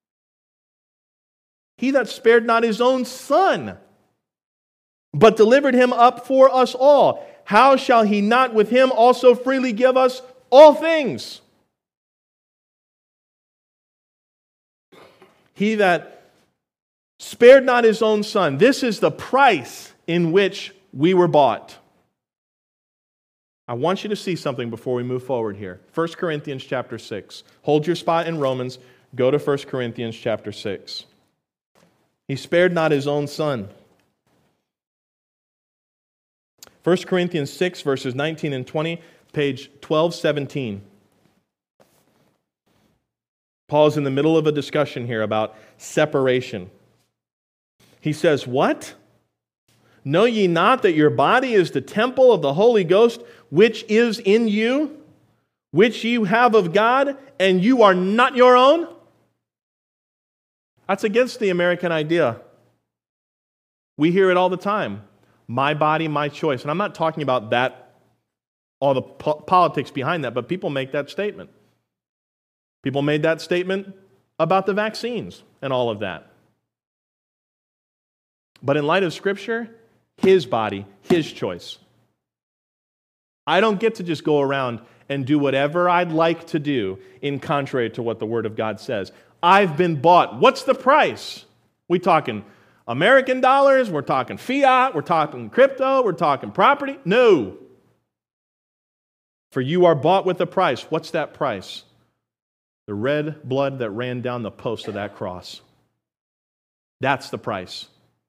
He that spared not his own son, but delivered him up for us all, how shall he not with him also freely give us all things? He that spared not his own son. This is the price in which we were bought. I want you to see something before we move forward here. First Corinthians chapter six. Hold your spot in Romans. Go to First Corinthians chapter six. He spared not his own son. First Corinthians six, verses nineteen and twenty, page twelve seventeen. Paul's in the middle of a discussion here about separation. He says, what? Know ye not that your body is the temple of the Holy Ghost, which is in you, which you have of God, and you are not your own? That's against the American idea. We hear it all the time. My body, my choice. And I'm not talking about that, all the po- politics behind that, but people make that statement. People made that statement about the vaccines and all of that. But in light of Scripture, his body, his choice. I don't get to just go around and do whatever I'd like to do in contrary to what the Word of God says. I've been bought. What's the price? We talking American dollars? We're talking fiat? We're talking crypto? We're talking property? No. For you are bought with a price. What's that price? The red blood that ran down the post of that cross. That's the price.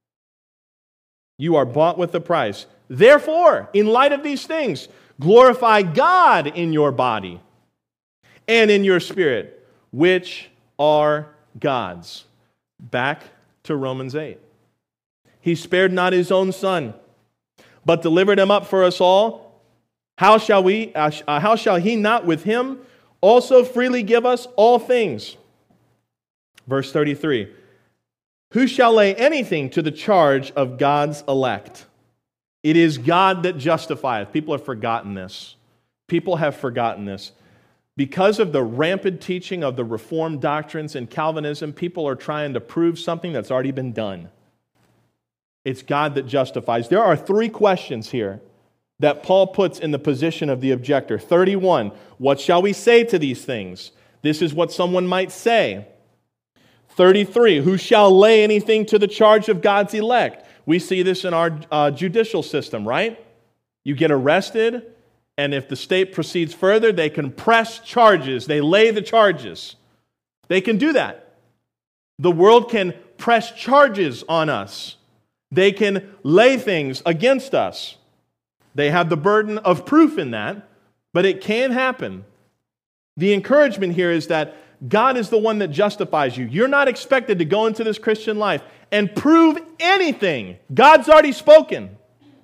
You are bought with a price. Therefore, in light of these things, glorify God in your body and in your spirit, which are God's. Back to Romans eight. He spared not his own son, but delivered him up for us all. How shall we? Uh, how shall he not with him also freely give us all things? Verse thirty-three. Who shall lay anything to the charge of God's elect? It is God that justifieth. People have forgotten this. People have forgotten this. Because of the rampant teaching of the Reformed doctrines and Calvinism, people are trying to prove something that's already been done. It's God that justifies. There are three questions here that Paul puts in the position of the objector. thirty-one, what shall we say to these things? This is what someone might say. thirty-three, who shall lay anything to the charge of God's elect? We see this in our uh, judicial system, right? You get arrested, and if the state proceeds further, they can press charges. They lay the charges. They can do that. The world can press charges on us. They can lay things against us. They have the burden of proof in that, but it can happen. The encouragement here is that God is the one that justifies you. You're not expected to go into this Christian life and prove anything. God's already spoken.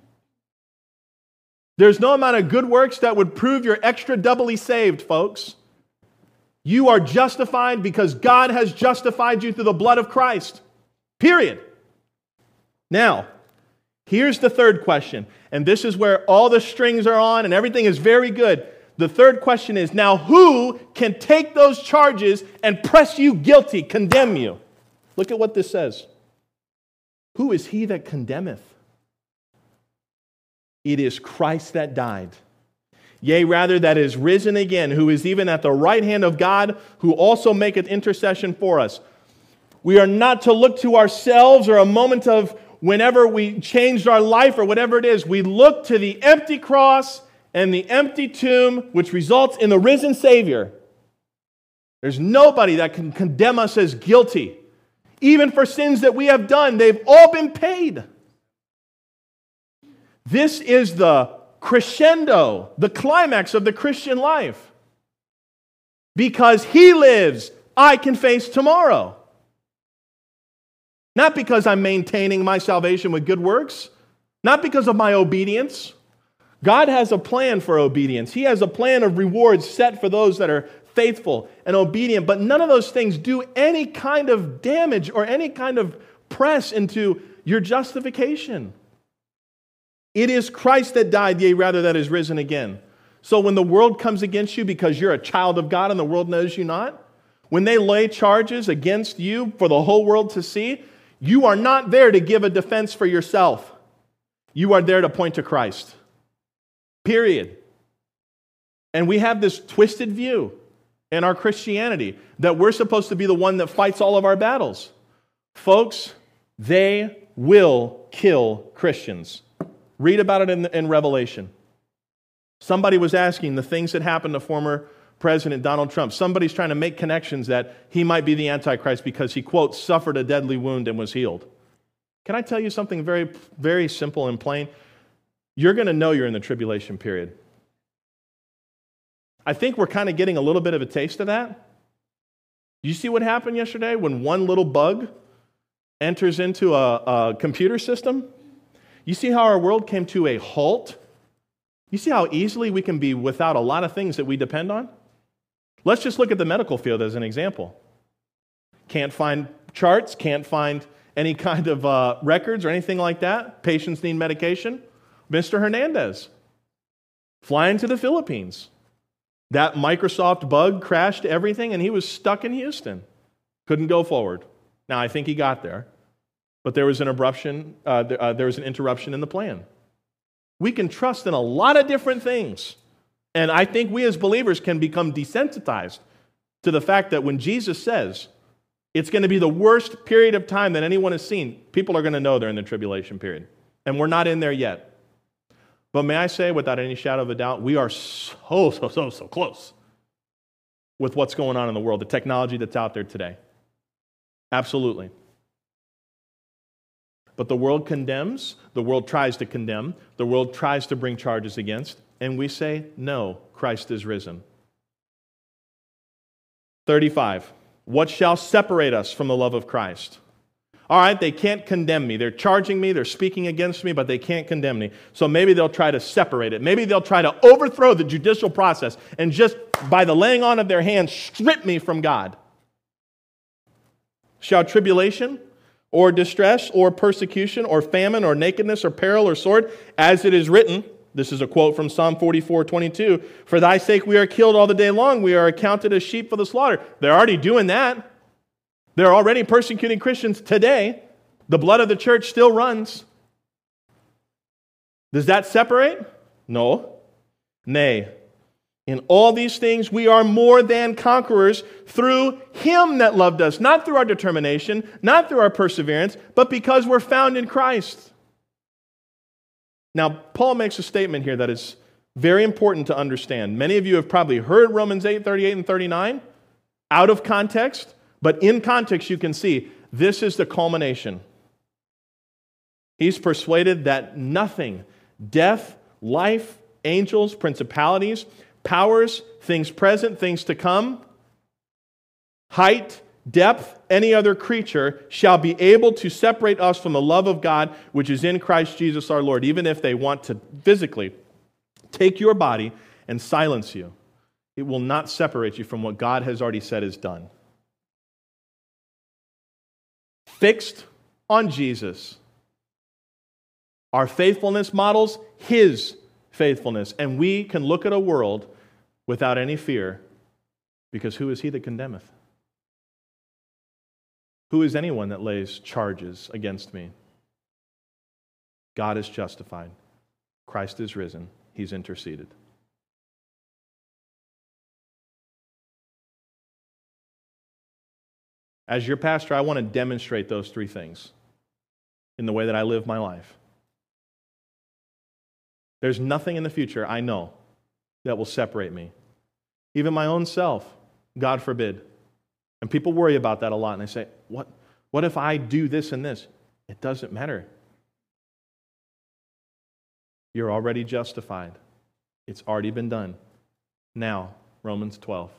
There's no amount of good works that would prove you're extra doubly saved, folks. You are justified because God has justified you through the blood of Christ. Period. Now, here's the third question, and this is where all the strings are on and everything is very good. The third question is, now who can take those charges and press you guilty, condemn you? Look at what this says. Who is he that condemneth? It is Christ that died. Yea, rather, that is risen again, who is even at the right hand of God, who also maketh intercession for us. We are not to look to ourselves or a moment of whenever we changed our life or whatever it is. We look to the empty cross and the empty tomb, which results in the risen Savior. There's nobody that can condemn us as guilty. Even for sins that we have done, they've all been paid. This is the crescendo, the climax of the Christian life. Because he lives, I can face tomorrow. Not because I'm maintaining my salvation with good works, not because of my obedience. God has a plan for obedience. He has a plan of rewards set for those that are faithful and obedient, but none of those things do any kind of damage or any kind of press into your justification. It is Christ that died, yea, rather that is risen again. So when the world comes against you because you're a child of God and the world knows you not, when they lay charges against you for the whole world to see, you are not there to give a defense for yourself. You are there to point to Christ. Period. And we have this twisted view in our Christianity that we're supposed to be the one that fights all of our battles. Folks, they will kill Christians. Read about it in, in Revelation. Somebody was asking the things that happened to former President Donald Trump. Somebody's trying to make connections that he might be the Antichrist because he, quote, suffered a deadly wound and was healed. Can I tell you something very, very simple and plain? You're going to know you're in the tribulation period. I think we're kind of getting a little bit of a taste of that. You see what happened yesterday when one little bug enters into a, a computer system? You see how our world came to a halt? You see how easily we can be without a lot of things that we depend on? Let's just look at the medical field as an example. Can't find charts, can't find any kind of uh, records or anything like that. Patients need medication. Mister Hernandez, flying to the Philippines. That Microsoft bug crashed everything and he was stuck in Houston. Couldn't go forward. Now, I think he got there, but there was an interruption, uh, there, uh, there was an interruption in the plan. We can trust in a lot of different things. And I think we as believers can become desensitized to the fact that when Jesus says it's going to be the worst period of time that anyone has seen, people are going to know they're in the tribulation period. And we're not in there yet. But may I say, without any shadow of a doubt, we are so, so, so, so close with what's going on in the world, the technology that's out there today. Absolutely. But the world condemns, the world tries to condemn, the world tries to bring charges against, and we say, no, Christ is risen. thirty-five, what shall separate us from the love of Christ? All right, they can't condemn me. They're charging me, they're speaking against me, but they can't condemn me. So maybe they'll try to separate it. Maybe they'll try to overthrow the judicial process and just by the laying on of their hands strip me from God. Shall tribulation or distress or persecution or famine or nakedness or peril or sword, as it is written, this is a quote from Psalm forty-four twenty-two, for thy sake we are killed all the day long, we are accounted as sheep for the slaughter. They're already doing that. They're already persecuting Christians today. The blood of the church still runs. Does that separate? No. Nay. In all these things we are more than conquerors through Him that loved us, not through our determination, not through our perseverance, but because we're found in Christ. Now, Paul makes a statement here that is very important to understand. Many of you have probably heard Romans eight, thirty-eight and thirty-nine out of context. But in context, you can see this is the culmination. He's persuaded that nothing, death, life, angels, principalities, powers, things present, things to come, height, depth, any other creature shall be able to separate us from the love of God which is in Christ Jesus our Lord, even if they want to physically take your body and silence you. It will not separate you from what God has already said is done. Fixed on Jesus. Our faithfulness models His faithfulness. And we can look at a world without any fear, because who is He that condemneth? Who is anyone that lays charges against me? God is justified. Christ is risen. He's interceded. As your pastor, I want to demonstrate those three things in the way that I live my life. There's nothing in the future, I know, that will separate me. Even my own self, God forbid. And people worry about that a lot, and they say, what, what if I do this and this? It doesn't matter. You're already justified. It's already been done. Now, Romans twelve.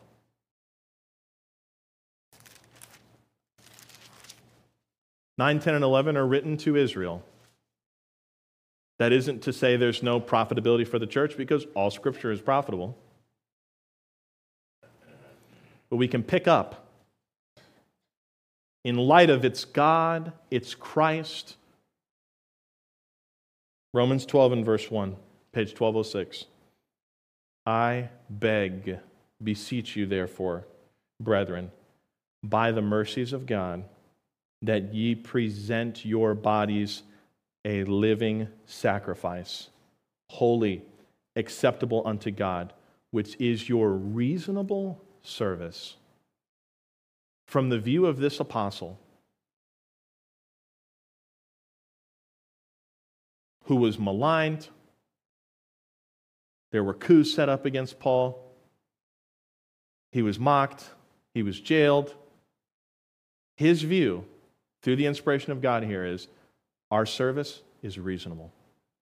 nine, ten, and eleven are written to Israel. That isn't to say there's no profitability for the church, because all Scripture is profitable. But we can pick up, in light of it's God, it's Christ. Romans twelve and verse one, page twelve oh six. I beg, beseech you therefore, brethren, by the mercies of God, that ye present your bodies a living sacrifice, holy, acceptable unto God, which is your reasonable service. From the view of this apostle, who was maligned, there were coups set up against Paul, he was mocked, he was jailed. His view, through the inspiration of God here, is our service is reasonable.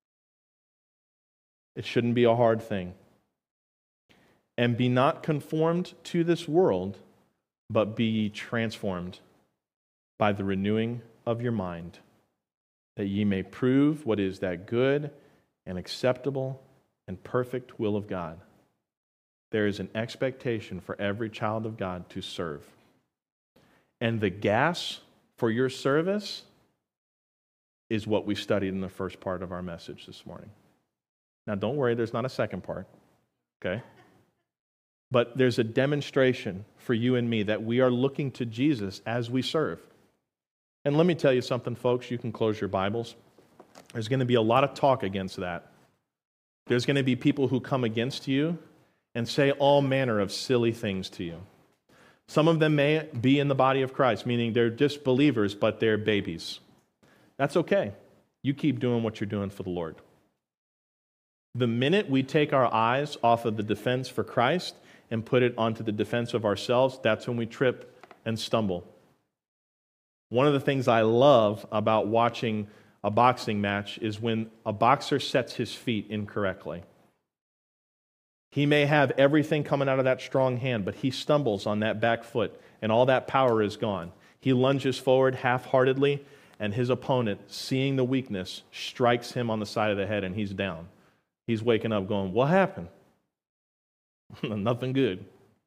It shouldn't be a hard thing. And be not conformed to this world, but be ye transformed by the renewing of your mind, that ye may prove what is that good and acceptable and perfect will of God. There is an expectation for every child of God to serve. And the gas for your service is what we studied in the first part of our message this morning. Now, don't worry, there's not a second part, okay? But there's a demonstration for you and me that we are looking to Jesus as we serve. And let me tell you something, folks. You can close your Bibles. There's going to be a lot of talk against that. There's going to be people who come against you and say all manner of silly things to you. Some of them may be in the body of Christ, meaning they're just believers, but they're babies. That's okay. You keep doing what you're doing for the Lord. The minute we take our eyes off of the defense for Christ and put it onto the defense of ourselves, that's when we trip and stumble. One of the things I love about watching a boxing match is when a boxer sets his feet incorrectly. He may have everything coming out of that strong hand, but he stumbles on that back foot, and all that power is gone. He lunges forward half-heartedly, and his opponent, seeing the weakness, strikes him on the side of the head, and he's down. He's waking up going, what happened? Nothing good.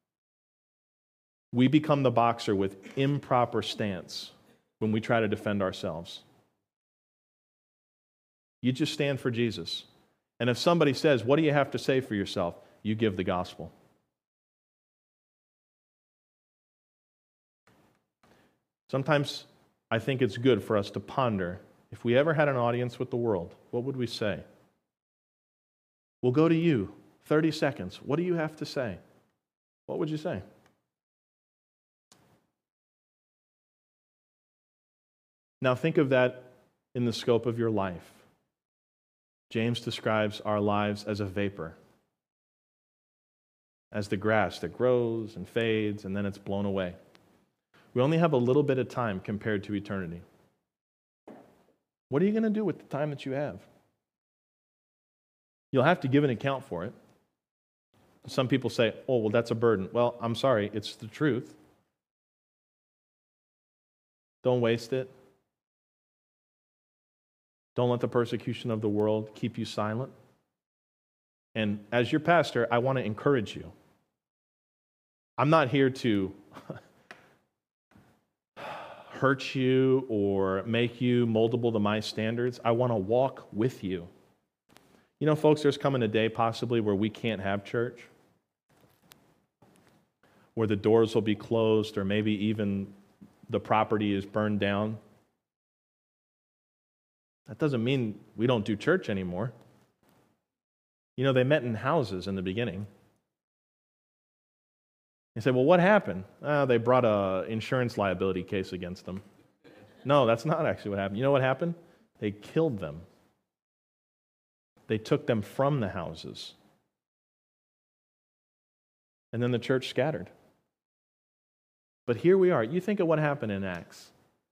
We become the boxer with improper stance when we try to defend ourselves. You just stand for Jesus. And if somebody says, what do you have to say for yourself? You give the gospel. Sometimes I think it's good for us to ponder, if we ever had an audience with the world, what would we say? We'll go to you, thirty seconds. What do you have to say? What would you say? Now think of that in the scope of your life. James describes our lives as a vapor, as the grass that grows and fades and then it's blown away. We only have a little bit of time compared to eternity. What are you going to do with the time that you have? You'll have to give an account for it. Some people say, oh, well, that's a burden. Well, I'm sorry, it's the truth. Don't waste it. Don't let the persecution of the world keep you silent. And as your pastor, I want to encourage you. I'm not here to hurt you or make you moldable to my standards. I want to walk with you. You know, folks, there's coming a day possibly where we can't have church, where the doors will be closed or maybe even the property is burned down. That doesn't mean we don't do church anymore. You know, they met in houses in the beginning. You say, well, what happened? Oh, they brought a insurance liability case against them. No, that's not actually what happened. You know what happened? They killed them. They took them from the houses. And then the church scattered. But here we are. You think of what happened in Acts.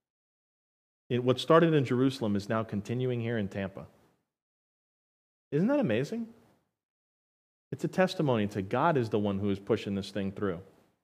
It, what started in Jerusalem is now continuing here in Tampa. Isn't that amazing? It's a testimony to God is the one who is pushing this thing through.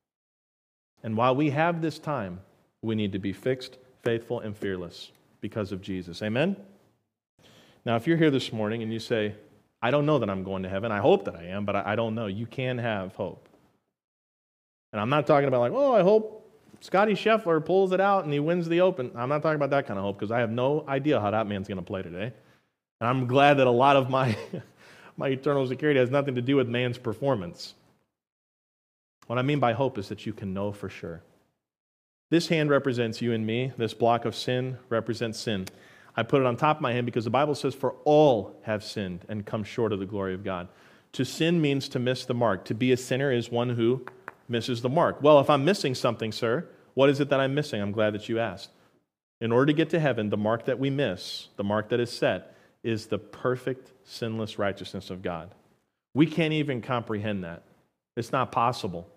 And while we have this time, we need to be fixed, faithful, and fearless because of Jesus. Amen? Now, if you're here this morning and you say, I don't know that I'm going to heaven. I hope that I am, but I, I don't know. You can have hope. And I'm not talking about like, oh, I hope Scotty Scheffler pulls it out and he wins the Open. I'm not talking about that kind of hope because I have no idea how that man's going to play today. And I'm glad that a lot of my, my eternal security has nothing to do with man's performance. What I mean by hope is that you can know for sure. This hand represents you and me. This block of sin represents sin. I put it on top of my hand because the Bible says, for all have sinned and come short of the glory of God. To sin means to miss the mark. To be a sinner is one who misses the mark. Well, if I'm missing something, sir, what is it that I'm missing? I'm glad that you asked. In order to get to heaven, the mark that we miss, the mark that is set, is the perfect, sinless righteousness of God. We can't even comprehend that. It's not possible.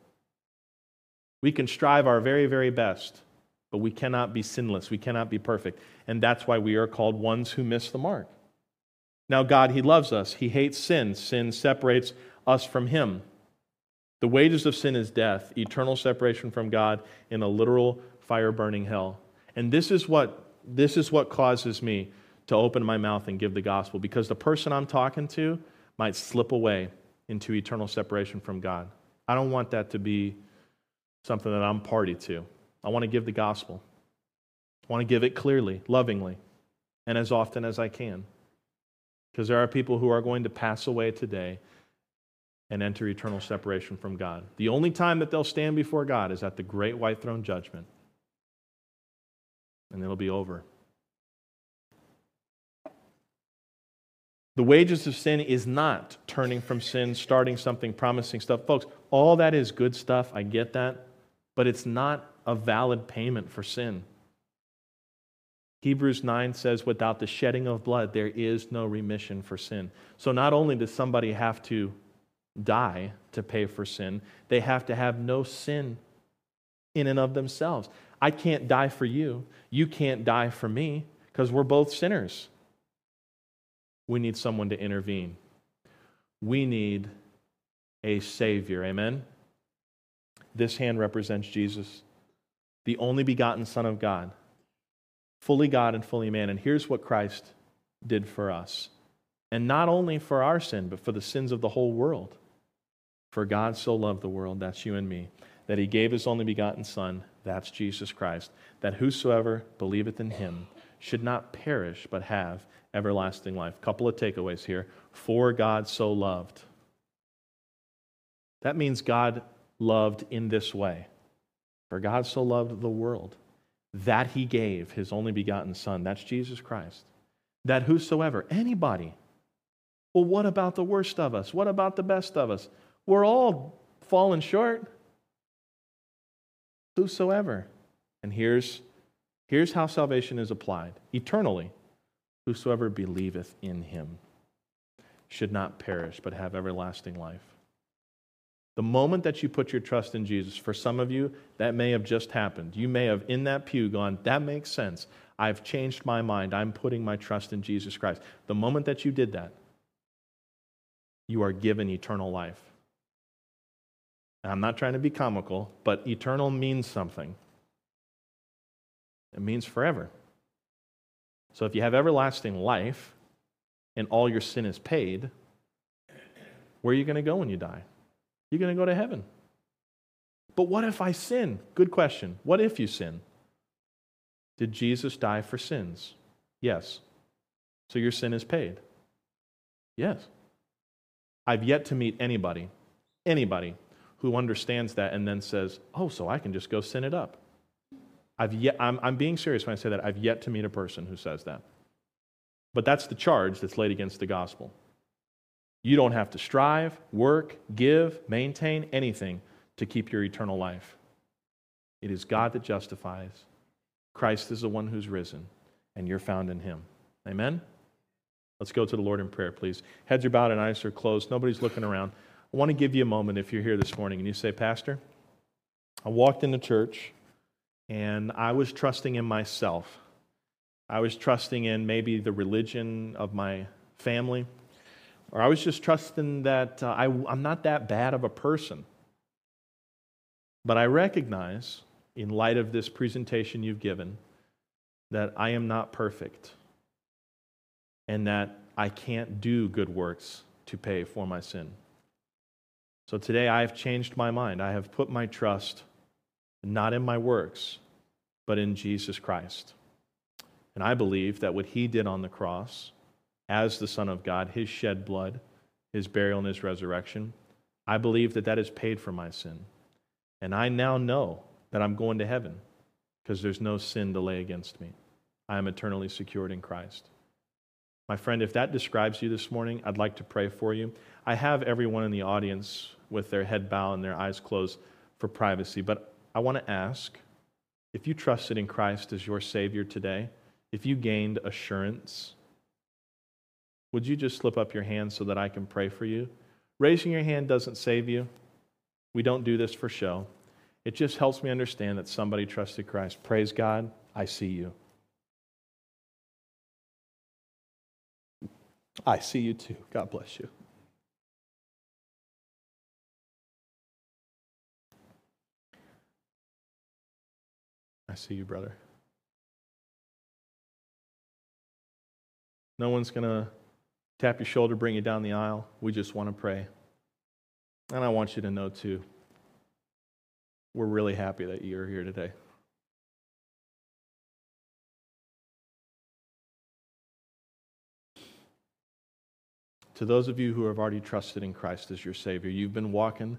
We can strive our very, very best, but we cannot be sinless. We cannot be perfect. And that's why we are called ones who miss the mark. Now, God, He loves us. He hates sin. Sin separates us from Him. The wages of sin is death, eternal separation from God in a literal fire-burning hell. And this is what this is what causes me to open my mouth and give the gospel, because the person I'm talking to might slip away into eternal separation from God. I don't want that to be something that I'm party to. I want to give the gospel. I want to give it clearly, lovingly, and as often as I can. Because there are people who are going to pass away today and enter eternal separation from God. The only time that they'll stand before God is at the great white throne judgment. And it'll be over. The wages of sin is not turning from sin, starting something, promising stuff. Folks, all that is good stuff. I get that. But it's not a valid payment for sin. Hebrews nine says, without the shedding of blood, there is no remission for sin. So not only does somebody have to die to pay for sin, they have to have no sin in and of themselves. I can't die for you. You can't die for me because we're both sinners. We need someone to intervene. We need a Savior. Amen? This hand represents Jesus, the only begotten Son of God, fully God and fully man. And here's what Christ did for us. And not only for our sin, but for the sins of the whole world. For God so loved the world, that's you and me, that He gave His only begotten Son, that's Jesus Christ, that whosoever believeth in Him should not perish, but have everlasting life. Couple of takeaways here. For God so loved. That means God loved in this way. For God so loved the world, that He gave His only begotten Son, that's Jesus Christ, that whosoever, anybody, well, what about the worst of us? What about the best of us? We're all falling short. Whosoever. And here's, here's how salvation is applied. Eternally, whosoever believeth in Him should not perish, but have everlasting life. The moment that you put your trust in Jesus, for some of you, that may have just happened. You may have, in that pew, gone, that makes sense. I've changed my mind. I'm putting my trust in Jesus Christ. The moment that you did that, you are given eternal life. And I'm not trying to be comical, but eternal means something. It means forever. So if you have everlasting life and all your sin is paid, where are you going to go when you die? You're going to go to heaven. But what if I sin? Good question. What if you sin? Did Jesus die for sins? Yes. So your sin is paid? Yes. I've yet to meet anybody, anybody, who understands that and then says, oh, so I can just go sin it up. I've yet, I'm, I'm being serious when I say that. I've yet to meet a person who says that. But that's the charge that's laid against the gospel. You don't have to strive, work, give, maintain anything to keep your eternal life. It is God that justifies. Christ is the one who's risen, and you're found in him. Amen? Let's go to the Lord in prayer, please. Heads are bowed and eyes are closed. Nobody's looking around. I want to give you a moment if you're here this morning and you say, Pastor, I walked into church and I was trusting in myself. I was trusting in maybe the religion of my family, or I was just trusting that uh, I, I'm not that bad of a person. But I recognize, in light of this presentation you've given, that I am not perfect and that I can't do good works to pay for my sin. So today I have changed my mind. I have put my trust not in my works, but in Jesus Christ. And I believe that what he did on the cross, as the Son of God, his shed blood, his burial and his resurrection, I believe that that has paid for my sin. And I now know that I'm going to heaven because there's no sin to lay against me. I am eternally secured in Christ. My friend, if that describes you this morning, I'd like to pray for you. I have everyone in the audience with their head bowed and their eyes closed for privacy, but I want to ask, if you trusted in Christ as your Savior today, if you gained assurance, would you just slip up your hand so that I can pray for you? Raising your hand doesn't save you. We don't do this for show. It just helps me understand that somebody trusted Christ. Praise God, I see you. I see you too. God bless you. I see you, brother. No one's going to tap your shoulder, bring you down the aisle. We just want to pray. And I want you to know, too, we're really happy that you're here today. To those of you who have already trusted in Christ as your Savior, you've been walking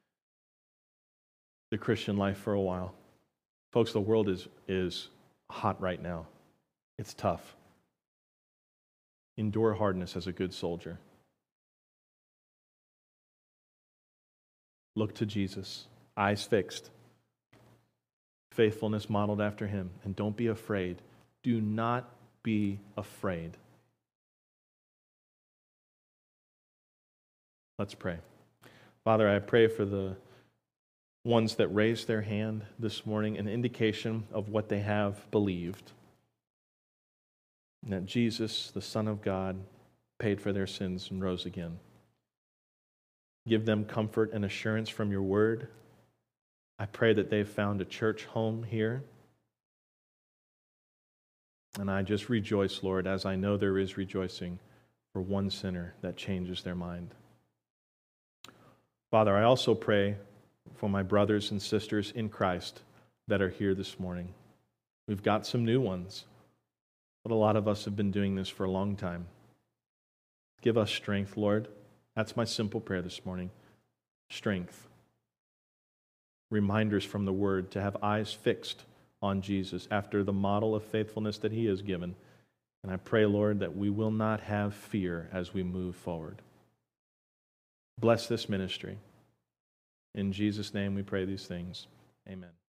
the Christian life for a while. Folks, the world is, is hot right now. It's tough. Endure hardness as a good soldier. Look to Jesus, eyes fixed, faithfulness modeled after him, and don't be afraid. Do not be afraid. Let's pray. Father, I pray for the ones that raised their hand this morning, an indication of what they have believed. And that Jesus, the Son of God, paid for their sins and rose again. Give them comfort and assurance from your word. I pray that they've found a church home here. And I just rejoice, Lord, as I know there is rejoicing for one sinner that changes their mind. Father, I also pray for my brothers and sisters in Christ that are here this morning. We've got some new ones, but a lot of us have been doing this for a long time. Give us strength, Lord. That's my simple prayer this morning. Strength. Reminders from the Word to have eyes fixed on Jesus after the model of faithfulness that He has given. And I pray, Lord, that we will not have fear as we move forward. Bless this ministry. In Jesus' name we pray these things. Amen.